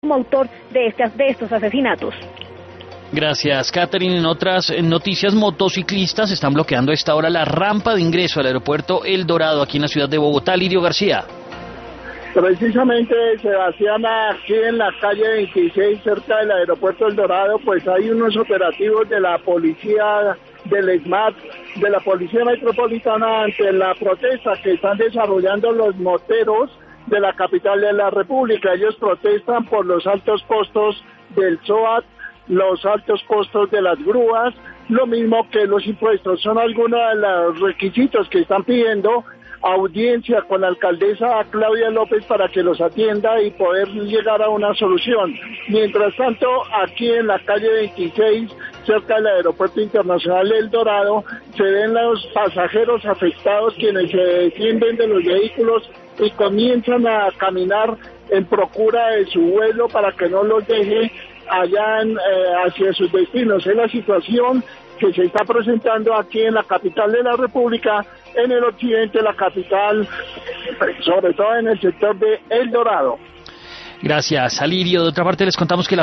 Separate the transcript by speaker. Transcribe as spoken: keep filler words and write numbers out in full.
Speaker 1: como autor de, estas, de estos asesinatos.
Speaker 2: Gracias, Catherine. En otras noticias, motociclistas están bloqueando a esta hora la rampa de ingreso al aeropuerto El Dorado, aquí en la ciudad de Bogotá. Lidio García.
Speaker 3: Precisamente, Sebastián, aquí en la calle veintiséis, cerca del aeropuerto El Dorado, pues hay unos operativos de la policía del E S M A T, de la Policía Metropolitana, ante la protesta que están desarrollando los moteros de la capital de la República. Ellos protestan por los altos costos del S O A T, los altos costos de las grúas, lo mismo que los impuestos. Son algunos de los requisitos que están pidiendo audiencia con la alcaldesa Claudia López para que los atienda y poder llegar a una solución. Mientras tanto, aquí en la calle veintiséis, cerca del Aeropuerto Internacional El Dorado, se ven los pasajeros afectados quienes se descienden de los vehículos y comienzan a caminar en procura de su vuelo para que no los deje allá en, eh, hacia sus destinos. Es la situación que se está presentando aquí en la capital de la República, en el occidente de la capital, sobre todo en el sector de El Dorado.
Speaker 2: Gracias, Alirio. De otra parte, les contamos que la